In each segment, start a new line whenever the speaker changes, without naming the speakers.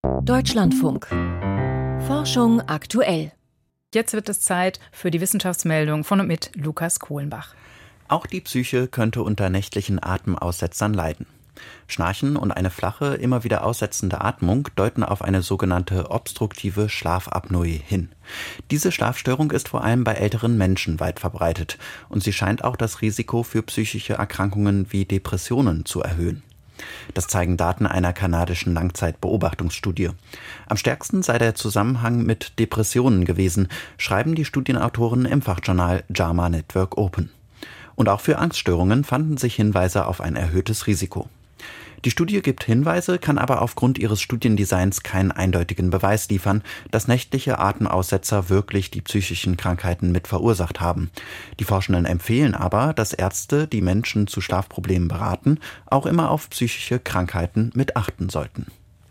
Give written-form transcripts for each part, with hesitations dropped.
Deutschlandfunk. Forschung aktuell.
Jetzt wird es Zeit für die Wissenschaftsmeldung von und mit Lukas Kohlenbach.
Auch die Psyche könnte unter nächtlichen Atemaussetzern leiden. Schnarchen und eine flache, immer wieder aussetzende Atmung deuten auf eine sogenannte obstruktive Schlafapnoe hin. Diese Schlafstörung ist vor allem bei älteren Menschen weit verbreitet und sie scheint auch das Risiko für psychische Erkrankungen wie Depressionen zu erhöhen. Das zeigen Daten einer kanadischen Langzeitbeobachtungsstudie. Am stärksten sei der Zusammenhang mit Depressionen gewesen, schreiben die Studienautoren im Fachjournal JAMA Network Open. Und auch für Angststörungen fanden sich Hinweise auf ein erhöhtes Risiko. Die Studie gibt Hinweise, kann aber aufgrund ihres Studiendesigns keinen eindeutigen Beweis liefern, dass nächtliche Atemaussetzer wirklich die psychischen Krankheiten mit verursacht haben. Die Forschenden empfehlen aber, dass Ärzte, die Menschen zu Schlafproblemen beraten, auch immer auf psychische Krankheiten mit achten sollten.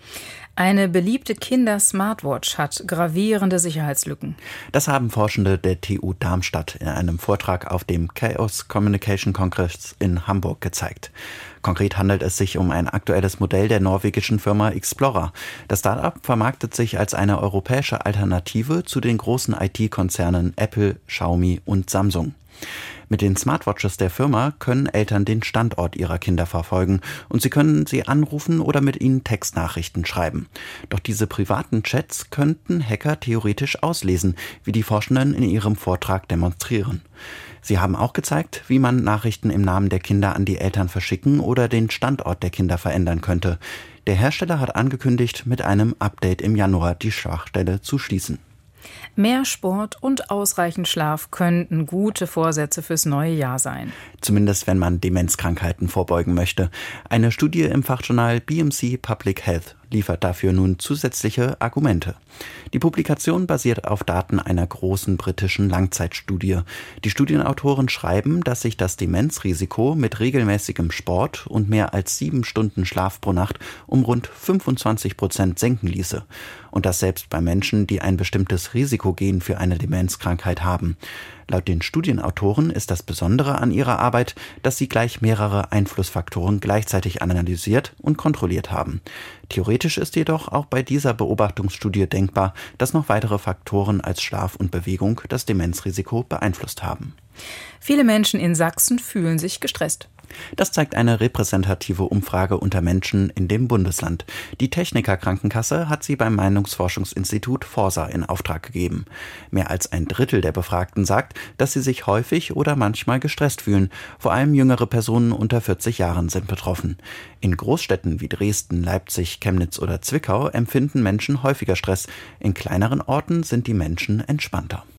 Eine beliebte Kinder-Smartwatch hat gravierende Sicherheitslücken.
Das haben Forschende der TU Darmstadt in einem Vortrag auf dem Chaos Communication Congress in Hamburg gezeigt. Konkret handelt es sich um ein aktuelles Modell der norwegischen Firma Xplora. Das Start-up vermarktet sich als eine europäische Alternative zu den großen IT-Konzernen Apple, Xiaomi und Samsung. Mit den Smartwatches der Firma können Eltern den Standort ihrer Kinder verfolgen und sie können sie anrufen oder mit ihnen Textnachrichten schreiben. Doch diese privaten Chats könnten Hacker theoretisch auslesen, wie die Forschenden in ihrem Vortrag demonstrieren. Sie haben auch gezeigt, wie man Nachrichten im Namen der Kinder an die Eltern verschicken oder den Standort der Kinder verändern könnte. Der Hersteller hat angekündigt, mit einem Update im Januar die Schwachstelle zu schließen.
Mehr Sport und ausreichend Schlaf könnten gute Vorsätze fürs neue Jahr sein.
Zumindest wenn man Demenzkrankheiten vorbeugen möchte. Eine Studie im Fachjournal BMC Public Health liefert dafür nun zusätzliche Argumente. Die Publikation basiert auf Daten einer großen britischen Langzeitstudie. Die Studienautoren schreiben, dass sich das Demenzrisiko mit regelmäßigem Sport und mehr als 7 Stunden Schlaf pro Nacht um rund 25% senken ließe. Und das selbst bei Menschen, die ein bestimmtes Risikogen für eine Demenzkrankheit haben. Laut den Studienautoren ist das Besondere an ihrer Arbeit, dass sie gleich mehrere Einflussfaktoren gleichzeitig analysiert und kontrolliert haben. Theoretisch ist jedoch auch bei dieser Beobachtungsstudie denkbar, dass noch weitere Faktoren als Schlaf und Bewegung das Demenzrisiko beeinflusst haben.
Viele Menschen in Sachsen fühlen sich gestresst.
Das zeigt eine repräsentative Umfrage unter Menschen in dem Bundesland. Die Techniker Krankenkasse hat sie beim Meinungsforschungsinstitut Forsa in Auftrag gegeben. Mehr als ein Drittel der Befragten sagt, dass sie sich häufig oder manchmal gestresst fühlen. Vor allem jüngere Personen unter 40 Jahren sind betroffen. In Großstädten wie Dresden, Leipzig, Chemnitz oder Zwickau empfinden Menschen häufiger Stress. In kleineren Orten sind die Menschen entspannter.